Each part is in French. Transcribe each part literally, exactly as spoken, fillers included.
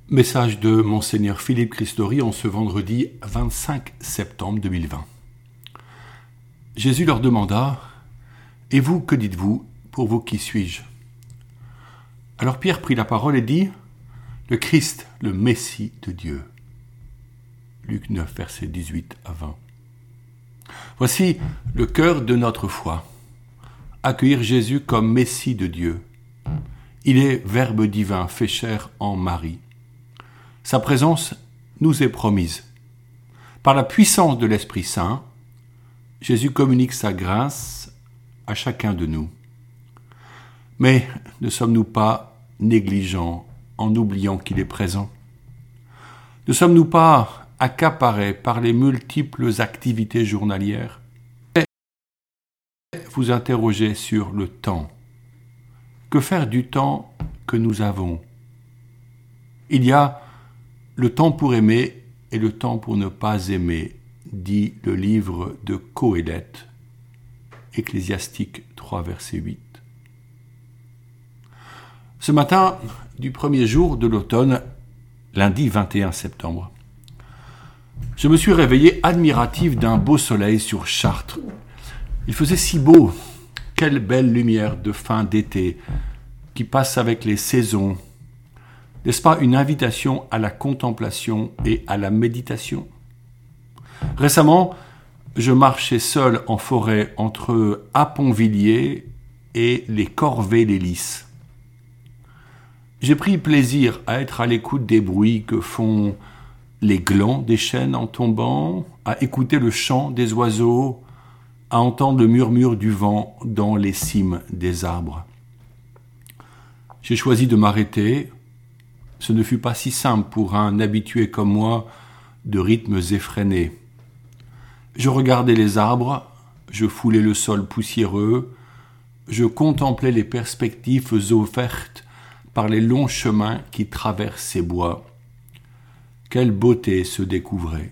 Message de Monseigneur Philippe Christori en ce vendredi vingt-cinq septembre deux mille vingt. Jésus leur demanda « Et vous, que dites-vous? Pour vous, qui suis-je » Alors Pierre prit la parole et dit « Le Christ, le Messie de Dieu. » Luc neuf, versets dix-huit à vingt. Voici le cœur de notre foi. Accueillir Jésus comme Messie de Dieu. Il est Verbe divin fait chair en Marie. Sa présence nous est promise. Par la puissance de l'Esprit Saint, Jésus communique sa grâce à chacun de nous. Mais ne sommes-nous pas négligents en oubliant qu'il est présent? Ne sommes-nous pas accaparés par les multiples activités journalières? Vous interrogez sur le temps. Que faire du temps que nous avons? Il y a le temps pour aimer et le temps pour ne pas aimer, dit le livre de Qoéleth, Ecclésiastique trois, verset huit. Ce matin du premier jour de l'automne, lundi vingt et un septembre, je me suis réveillé admiratif d'un beau soleil sur Chartres. Il faisait si beau, quelle belle lumière de fin d'été qui passe avec les saisons. N'est-ce pas une invitation à la contemplation et à la méditation? Récemment, je marchais seul en forêt entre Apponvilliers et les Corvées-les-Lys. J'ai pris plaisir à être à l'écoute des bruits que font les glands des chênes en tombant, à écouter le chant des oiseaux, à entendre le murmure du vent dans les cimes des arbres. J'ai choisi de m'arrêter. Ce ne fut pas si simple pour un habitué comme moi de rythmes effrénés. Je regardais les arbres, je foulais le sol poussiéreux, je contemplais les perspectives offertes par les longs chemins qui traversent ces bois. Quelle beauté se découvrait!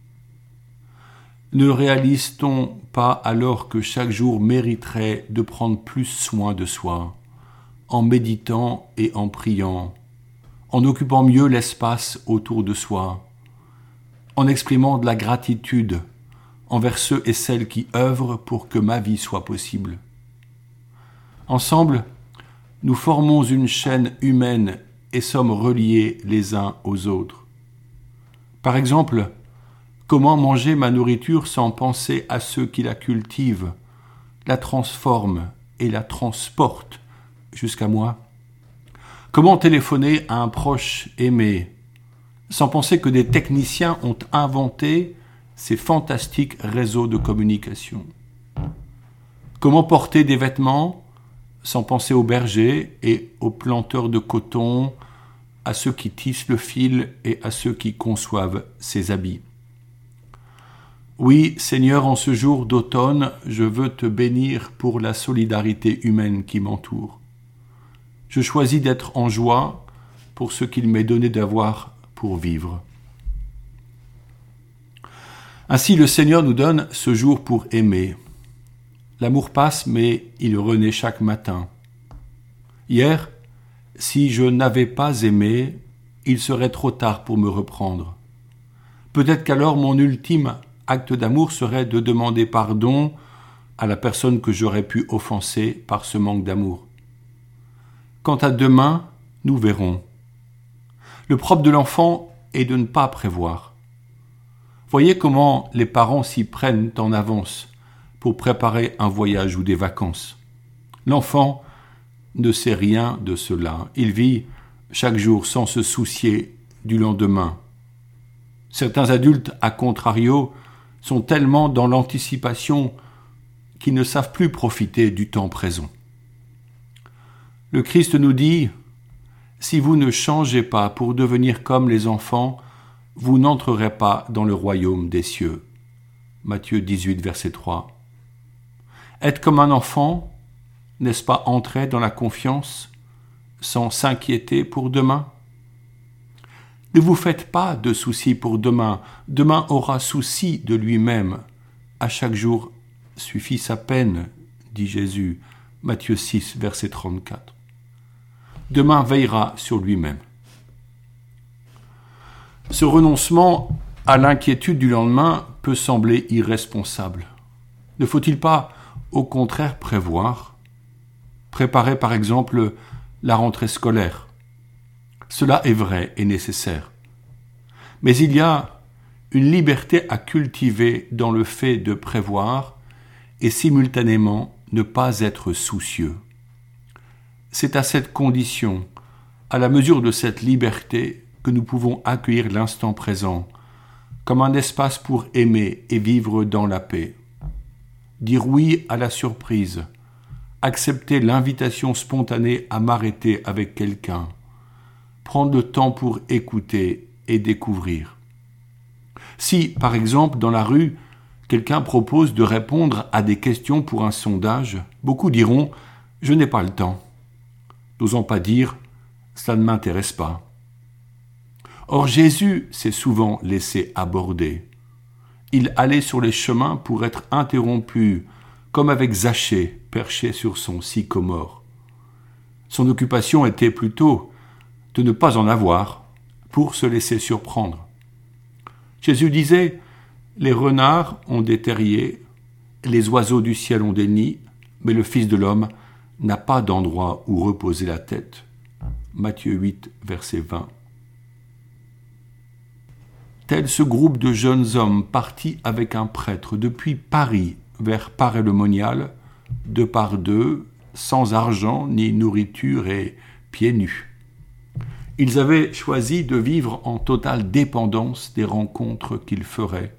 Ne réalise-t-on pas alors que chaque jour mériterait de prendre plus soin de soi, en méditant et en priant, en occupant mieux l'espace autour de soi, en exprimant de la gratitude envers ceux et celles qui œuvrent pour que ma vie soit possible. Ensemble, nous formons une chaîne humaine et sommes reliés les uns aux autres. Par exemple, comment manger ma nourriture sans penser à ceux qui la cultivent, la transforment et la transportent jusqu'à moi? Comment téléphoner à un proche aimé, sans penser que des techniciens ont inventé ces fantastiques réseaux de communication? Comment porter des vêtements, sans penser aux bergers et aux planteurs de coton, à ceux qui tissent le fil et à ceux qui conçoivent ces habits? Oui, Seigneur, en ce jour d'automne, je veux te bénir pour la solidarité humaine qui m'entoure. Je choisis d'être en joie pour ce qu'il m'est donné d'avoir pour vivre. Ainsi, le Seigneur nous donne ce jour pour aimer. L'amour passe, mais il renaît chaque matin. Hier, si je n'avais pas aimé, il serait trop tard pour me reprendre. Peut-être qu'alors mon ultime acte d'amour serait de demander pardon à la personne que j'aurais pu offenser par ce manque d'amour. Quant à demain, nous verrons. Le propre de l'enfant est de ne pas prévoir. Voyez comment les parents s'y prennent en avance pour préparer un voyage ou des vacances. L'enfant ne sait rien de cela. Il vit chaque jour sans se soucier du lendemain. Certains adultes, à contrario, sont tellement dans l'anticipation qu'ils ne savent plus profiter du temps présent. Le Christ nous dit « Si vous ne changez pas pour devenir comme les enfants, vous n'entrerez pas dans le royaume des cieux. » Matthieu dix-huit, verset trois. Être comme un enfant, n'est-ce pas entrer dans la confiance sans s'inquiéter pour demain? Ne vous faites pas de soucis pour demain. Demain aura souci de lui-même. À chaque jour suffit sa peine, dit Jésus. Matthieu six, verset trente-quatre. Demain veillera sur lui-même. Ce renoncement à l'inquiétude du lendemain peut sembler irresponsable. Ne faut-il pas, au contraire, prévoir, préparer par exemple la rentrée scolaire? Cela est vrai et nécessaire. Mais il y a une liberté à cultiver dans le fait de prévoir et simultanément ne pas être soucieux. C'est à cette condition, à la mesure de cette liberté, que nous pouvons accueillir l'instant présent comme un espace pour aimer et vivre dans la paix. Dire oui à la surprise, accepter l'invitation spontanée à m'arrêter avec quelqu'un, prendre le temps pour écouter et découvrir. Si, par exemple, dans la rue, quelqu'un propose de répondre à des questions pour un sondage, beaucoup diront « je n'ai pas le temps », n'osant pas dire « ça ne m'intéresse pas ». Or Jésus s'est souvent laissé aborder. Il allait sur les chemins pour être interrompu, comme avec Zachée perché sur son sycomore. Son occupation était plutôt de ne pas en avoir pour se laisser surprendre. Jésus disait « Les renards ont des terriers, les oiseaux du ciel ont des nids, mais le Fils de l'homme n'a pas d'endroit où reposer la tête. » Matthieu huit, verset vingt. Tel ce groupe de jeunes hommes partis avec un prêtre depuis Paris vers Paray-le-Monial, deux par deux, sans argent ni nourriture et pieds nus. Ils avaient choisi de vivre en totale dépendance des rencontres qu'ils feraient.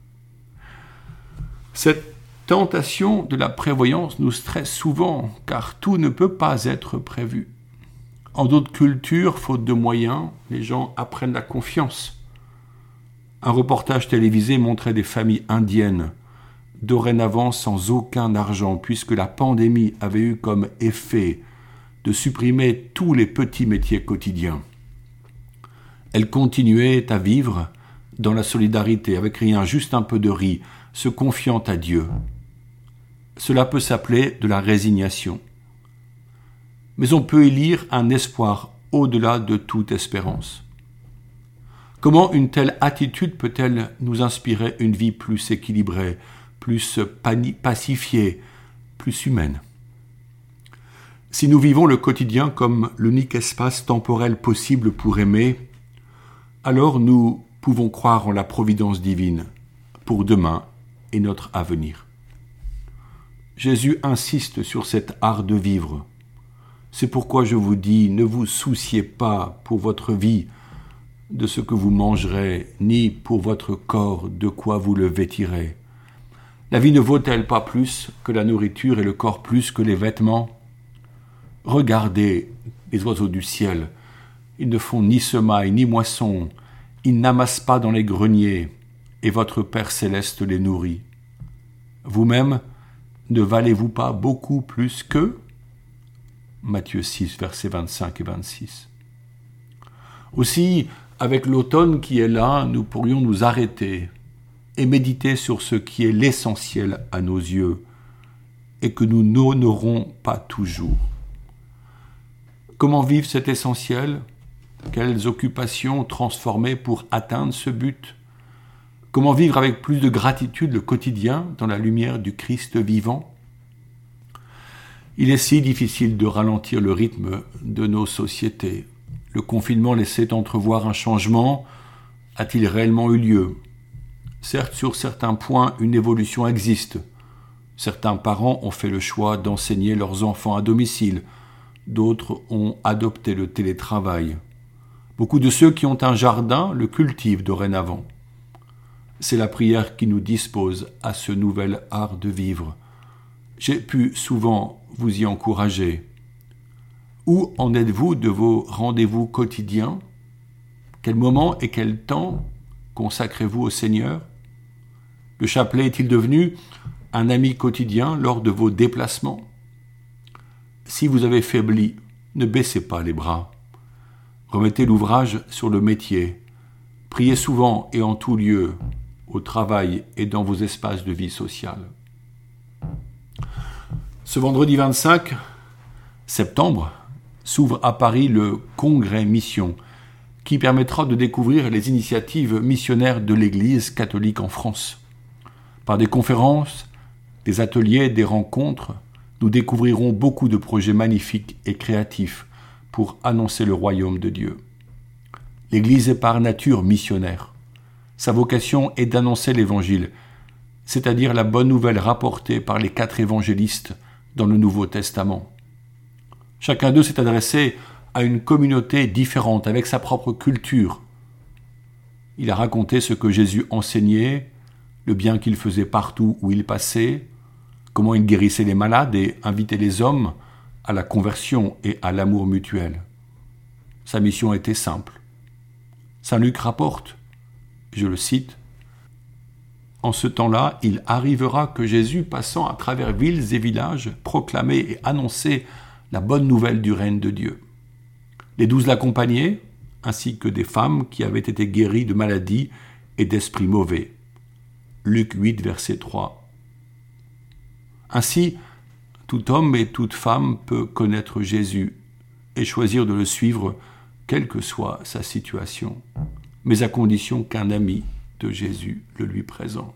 Cette tentation de la prévoyance nous stresse souvent, car tout ne peut pas être prévu. En d'autres cultures, faute de moyens, les gens apprennent la confiance. Un reportage télévisé montrait des familles indiennes, dorénavant sans aucun argent, puisque la pandémie avait eu comme effet de supprimer tous les petits métiers quotidiens. Elles continuaient à vivre dans la solidarité, avec rien, juste un peu de riz, se confiant à Dieu. Cela peut s'appeler de la résignation. Mais on peut y lire un espoir au-delà de toute espérance. Comment une telle attitude peut-elle nous inspirer une vie plus équilibrée, plus pacifiée, plus humaine? Si nous vivons le quotidien comme l'unique espace temporel possible pour aimer, alors nous pouvons croire en la providence divine pour demain et notre avenir. Jésus insiste sur cet art de vivre. C'est pourquoi je vous dis, ne vous souciez pas pour votre vie de ce que vous mangerez, ni pour votre corps de quoi vous le vêtirez. La vie ne vaut-elle pas plus que la nourriture et le corps plus que les vêtements? Regardez les oiseaux du ciel. Ils ne font ni semaille, ni moisson. Ils n'amassent pas dans les greniers, et votre Père céleste les nourrit. Vous-même, ne valez-vous pas beaucoup plus qu'eux? Matthieu six, versets vingt-cinq et vingt-six. Aussi, avec l'automne qui est là, nous pourrions nous arrêter et méditer sur ce qui est l'essentiel à nos yeux et que nous n'honorons pas toujours. Comment vivre cet essentiel? Quelles occupations transformer pour atteindre ce but? Comment vivre avec plus de gratitude le quotidien dans la lumière du Christ vivant? Il est si difficile de ralentir le rythme de nos sociétés. Le confinement laissait entrevoir un changement. A-t-il réellement eu lieu? Certes, sur certains points, une évolution existe. Certains parents ont fait le choix d'enseigner leurs enfants à domicile. D'autres ont adopté le télétravail. Beaucoup de ceux qui ont un jardin le cultivent dorénavant. C'est la prière qui nous dispose à ce nouvel art de vivre. J'ai pu souvent vous y encourager. Où en êtes-vous de vos rendez-vous quotidiens? Quel moment et quel temps consacrez-vous au Seigneur? Le chapelet est-il devenu un ami quotidien lors de vos déplacements? Si vous avez faibli, ne baissez pas les bras. Remettez l'ouvrage sur le métier. Priez souvent et en tout lieu, au travail et dans vos espaces de vie sociale. Ce vendredi vingt-cinq septembre s'ouvre à Paris le Congrès Mission, qui permettra de découvrir les initiatives missionnaires de l'Église catholique en France. Par des conférences, des ateliers, des rencontres, nous découvrirons beaucoup de projets magnifiques et créatifs pour annoncer le royaume de Dieu. L'Église est par nature missionnaire. Sa vocation est d'annoncer l'Évangile, c'est-à-dire la bonne nouvelle rapportée par les quatre évangélistes dans le Nouveau Testament. Chacun d'eux s'est adressé à une communauté différente, avec sa propre culture. Il a raconté ce que Jésus enseignait, le bien qu'il faisait partout où il passait, comment il guérissait les malades et invitait les hommes à la conversion et à l'amour mutuel. Sa mission était simple. Saint Luc rapporte, je le cite, « En ce temps-là, il arrivera que Jésus, passant à travers villes et villages, proclamait et annonçait la bonne nouvelle du règne de Dieu. Les douze l'accompagnaient, ainsi que des femmes qui avaient été guéries de maladies et d'esprits mauvais. » Luc huit, verset trois. Ainsi, tout homme et toute femme peut connaître Jésus et choisir de le suivre, quelle que soit sa situation, mais à condition qu'un ami de Jésus le lui présente.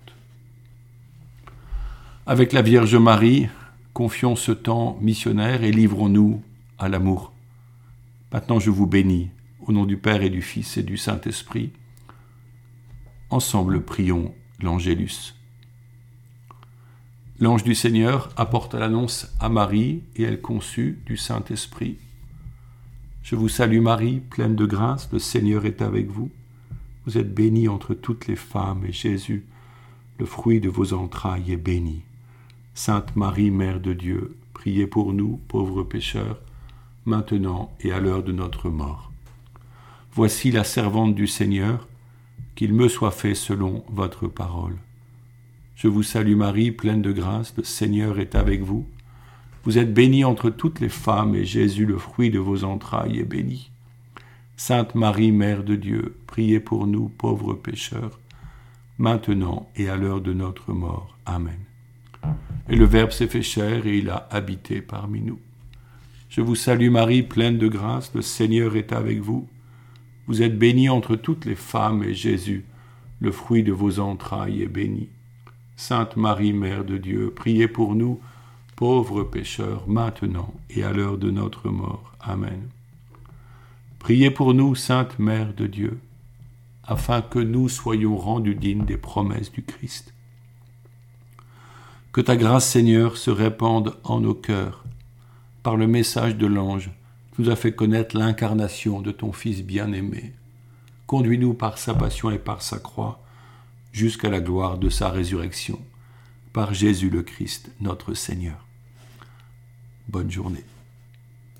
Avec la Vierge Marie, confions ce temps missionnaire et livrons-nous à l'amour. Maintenant je vous bénis, au nom du Père et du Fils et du Saint-Esprit. Ensemble prions l'Angélus. L'ange du Seigneur apporta l'annonce à Marie et elle conçut du Saint-Esprit. Je vous salue Marie, pleine de grâce, le Seigneur est avec vous. Vous êtes bénie entre toutes les femmes et Jésus, le fruit de vos entrailles, est béni. Sainte Marie, Mère de Dieu, priez pour nous, pauvres pécheurs, maintenant et à l'heure de notre mort. Voici la servante du Seigneur, qu'il me soit fait selon votre parole. Je vous salue Marie, pleine de grâce, le Seigneur est avec vous. Vous êtes bénie entre toutes les femmes, et Jésus, le fruit de vos entrailles, est béni. Sainte Marie, Mère de Dieu, priez pour nous, pauvres pécheurs, maintenant et à l'heure de notre mort. Amen. Et le Verbe s'est fait chair, et il a habité parmi nous. Je vous salue Marie, pleine de grâce, le Seigneur est avec vous. Vous êtes bénie entre toutes les femmes, et Jésus, le fruit de vos entrailles, est béni. Sainte Marie, Mère de Dieu, priez pour nous, pauvres pécheurs, maintenant et à l'heure de notre mort. Amen. Priez pour nous, Sainte Mère de Dieu, afin que nous soyons rendus dignes des promesses du Christ. Que ta grâce, Seigneur, se répande en nos cœurs, par le message de l'ange qui nous a fait connaître l'incarnation de ton Fils bien-aimé. Conduis-nous par sa passion et par sa croix, jusqu'à la gloire de sa résurrection, par Jésus le Christ, notre Seigneur. Bonne journée.